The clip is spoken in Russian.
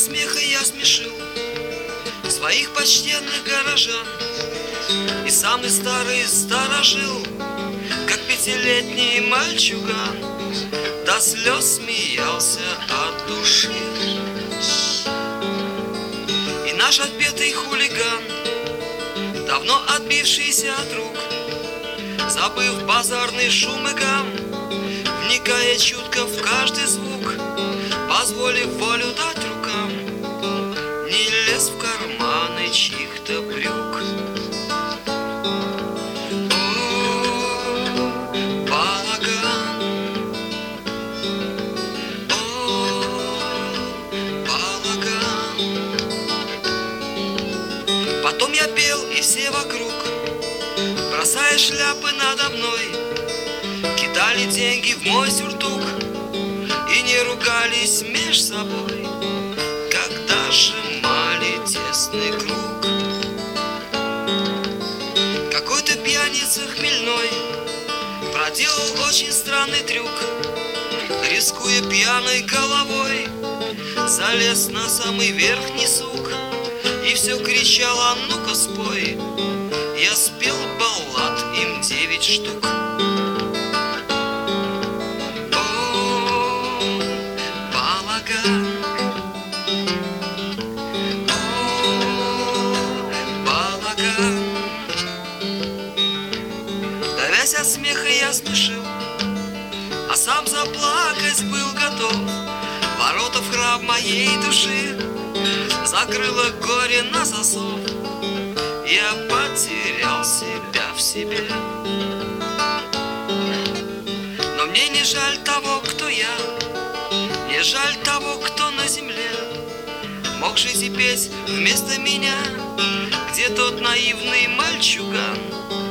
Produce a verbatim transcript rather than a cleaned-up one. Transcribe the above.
смеха я смешил своих почтенных горожан, и самый старый сторожил, как пятилетний мальчуган, до слез смеялся от души. И наш отпетый хулиган, давно отбившийся от рук, забыв базарный шум и гам, вникая чутко в каждый звук, позволив волю дать рукам, не лез в карманы чьих-то брюк. О, балаган, о, балаган. Потом я пел, и все вокруг, бросая шляпы надо мной, кидали деньги в мой сюртук и не ругались меж собой, когда сжимали тесный круг. Какой-то пьяница хмельной проделал очень странный трюк, рискуя пьяной головой, залез на самый верхний сук и все кричал: а ну-ка спой. Я спел баллад им девять штук. О, балаган, о, балаган. Давясь от смеха, я смешил, а сам заплакать был готов. Ворота в храм моей души закрыло горе на засов. Я потерял себя в себе. Но мне не жаль того, кто я, не жаль того, кто на земле мог жить и петь вместо меня, где тот наивный мальчуган